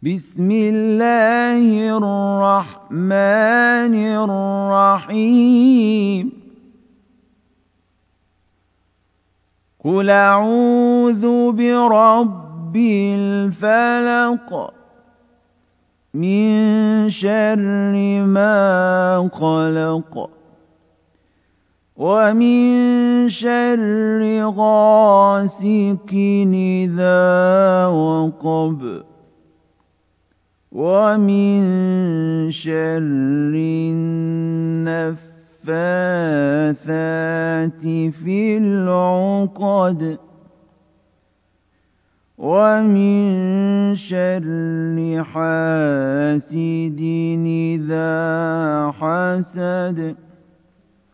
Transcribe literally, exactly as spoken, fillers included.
بسم الله الرحمن الرحيم قل أعوذ برب الفلق من شر ما خلق ومن شر غاسق إذا وقب ومن شر النفاثات في العقد ومن شر حاسد إذا حسد